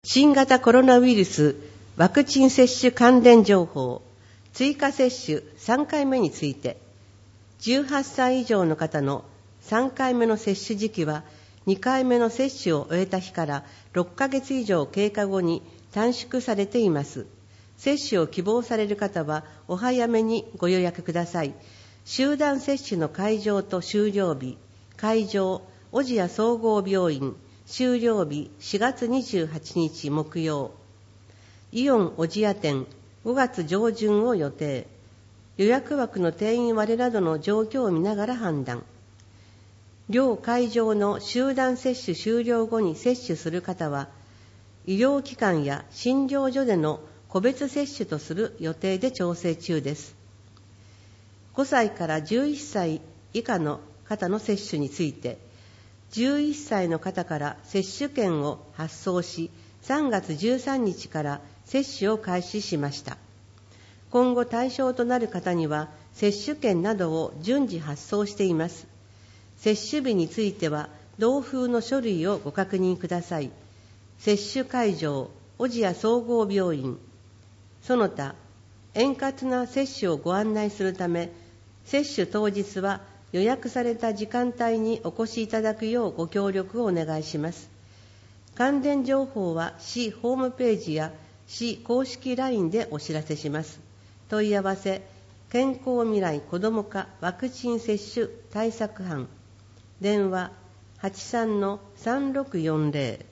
新型コロナウイルスワクチン接種関連情報、追加接種3回目について、18歳以上の方の3回目の接種時期は、2回目の接種を終えた日から6ヶ月以上経過後に短縮されています。接種を希望される方はお早めにご予約ください。集団接種の会場と終了日、会場、小千谷総合病院、終了日4月28日木曜。イオン小千谷店5月上旬を予定。予約枠の定員割れなどの状況を見ながら判断。両会場の集団接種終了後に接種する方は、医療機関や診療所での個別接種とする予定で調整中です。5歳から11歳以下の方の接種について、11歳の方から接種券を発送し、3月13日から接種を開始しました。今後対象となる方には、接種券などを順次発送しています。接種日については、同封の書類をご確認ください。接種会場、小千谷総合病院。その他、円滑な接種をご案内するため、接種当日は予約された時間帯にお越しいただくようご協力をお願いします。関連情報は市ホームページや市公式 LINE でお知らせします。問い合わせ、健康未来子ども科ワクチン接種対策班。電話 83-3640